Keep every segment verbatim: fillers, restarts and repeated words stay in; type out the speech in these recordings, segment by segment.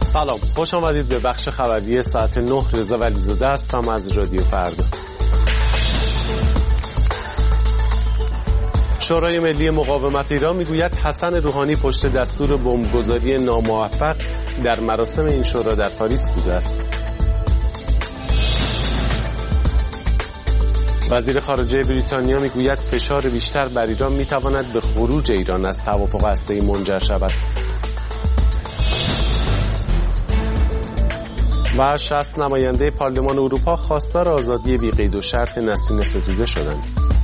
سلام، خوش آمدید به بخش خبری ساعت نه. رضا ولیزاده هستم از رادیو فردا. شورای ملی مقاومت ایران میگوید حسن روحانی پشت دستور بمبگذاری ناموفق در مراسم این شورا در پاریس بوده است. وزیر خارجه بریتانیا میگوید فشار بیشتر بر ایران میتواند به خروج ایران از توافق هسته‌ای منجر شود. و شصت نماینده پارلمان اروپا خواستار آزادی بی قید و شرط نسرین ستوده شدند.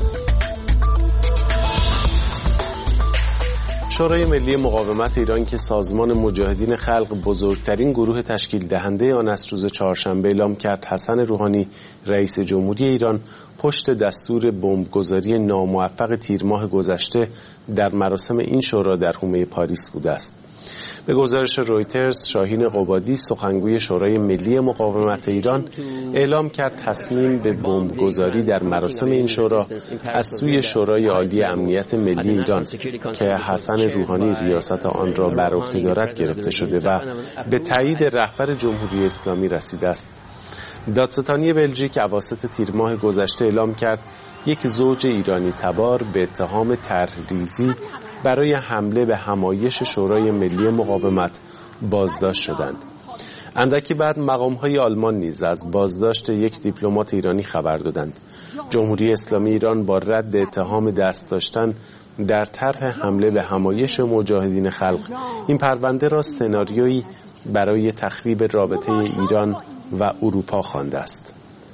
شورای ملی مقاومت ایران که سازمان مجاهدین خلق بزرگترین گروه تشکیل دهنده آن است، روز چهارشنبه اعلام کرد حسن روحانی رئیس جمهوری ایران پشت دستور بمبگذاری ناموفق تیر ماه گذشته در مراسم این شورا در حومه پاریس بوده است. به گزارش رویترز، شاهین قبادی سخنگوی شورای ملی مقاومت ایران اعلام کرد تصمیم به بمبگذاری در مراسم این شورا از سوی شورای عالی امنیت ملی ایران که حسن روحانی ریاست آن را بر عهده دارد گرفته شده و به تایید رهبر جمهوری اسلامی رسیده است. دادستانی بلژیک اواسط تیر ماه گذشته اعلام کرد یک زوج ایرانی تبار به اتهام طرح‌ریزی برای حمله به همایش شورای ملی مقاومت بازداشت شدند. اندکی بعد مقام‌های آلمان نیز از بازداشت یک دیپلمات ایرانی خبر دادند. جمهوری اسلامی ایران با رد اتهام دست داشتن در طرح حمله به همایش مجاهدین خلق این پرونده را سناریویی برای تخریب رابطه ایران و اروپا خوانده است.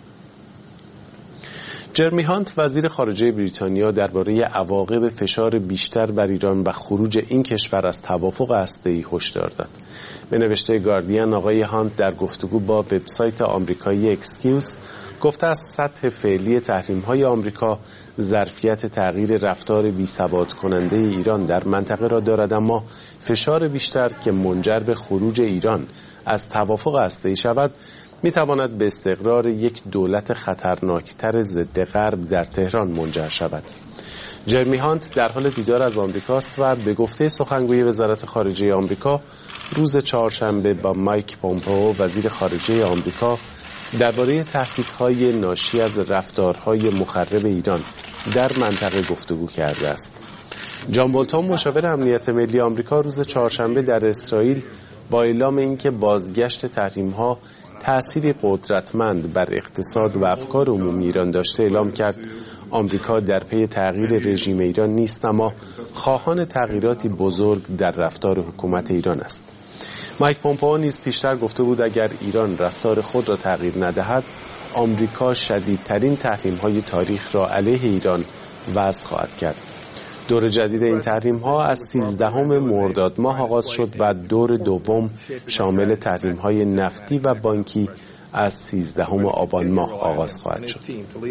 جرمی هانت وزیر خارجه بریتانیا درباره عواقب فشار بیشتر بر ایران و خروج این کشور از توافق هسته‌ای هشدار داد. به نوشته گاردین، آقای هانت در گفتگو با وبسایت آمریکایی اکسکیوز گفته از سطح فعلی تحریم‌های آمریکا ظرفیت تغییر رفتار بی‌ثبات کننده ایران در منطقه را دارد، اما فشار بیشتر که منجر به خروج ایران از توافق هسته‌ای شود میتواند به استقرار یک دولت خطرناکتر ضد غرب در تهران منجر شود. جرمی هانت در حال دیدار از آمریکاست و به گفته سخنگوی وزارت خارجه آمریکا روز چهارشنبه با مایک پومپئو وزیر خارجه آمریکا درباره تهدیدهای ناشی از رفتارهای مخرب ایران در منطقه گفتگو کرده است. جان بولتون مشاور امنیت ملی آمریکا روز چهارشنبه در اسرائیل با اعلام اینکه بازگشت تحریم‌ها تأثیری قدرتمند بر اقتصاد و افکار عمومی ایران داشته اعلام کرد آمریکا در پی تغییر رژیم ایران نیست، اما خواهان تغییراتی بزرگ در رفتار حکومت ایران است. مایک پومپئو نیز پیشتر گفته بود اگر ایران رفتار خود را تغییر ندهد، آمریکا شدیدترین تحریم‌های تاریخ را علیه ایران وضع خواهد کرد. دور جدید این تحریم‌ها از سیزدهم مرداد ماه آغاز شد و دور دوم شامل تحریم‌های نفتی و بانکی از سیزدهم آبان ماه آغاز خواهد شد.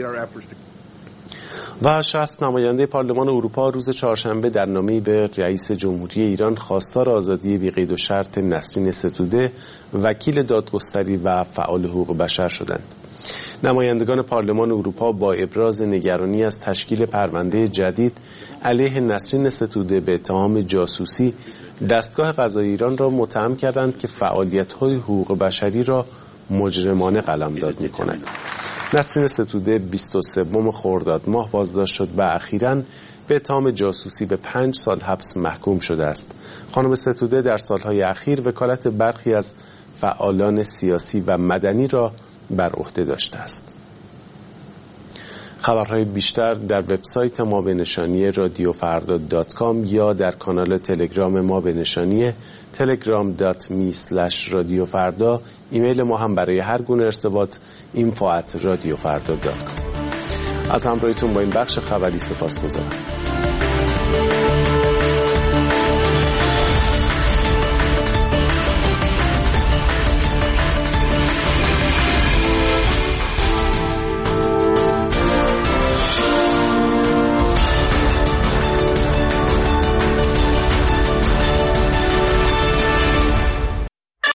و شصت نماینده پارلمان اروپا روز چهارشنبه در نامه‌ای به رئیس جمهوری ایران خواستار آزادی بی قید و شرط نسرین ستوده، وکیل دادگستری و فعال حقوق بشر شدند. نمایندگان پارلمان اروپا با ابراز نگرانی از تشکیل پرونده جدید علیه نسرین ستوده به اتهام جاسوسی دستگاه قضایی ایران را متهم کردند که فعالیت‌های حقوق بشری را مجرمانه قلمداد می‌کند. نسرین ستوده بیست و سوم خرداد ماه بازداشت شد و اخیراً به اتهام جاسوسی به پنج سال حبس محکوم شده است. خانم ستوده در سالهای اخیر وکالت برخی از فعالان سیاسی و مدنی را بر عهده داشته است. خبرهای بیشتر در وبسایت ما به نشانی رادیو فردا دات کام یا در کانال تلگرام ما به نشانی تلگرام دات می اسلش رادیو فردا. ایمیل ما هم برای هر گونه ارتباط اینفو ات رادیو فردا دات کام. از همراهیتون با این بخش خبری سپاسگزارم.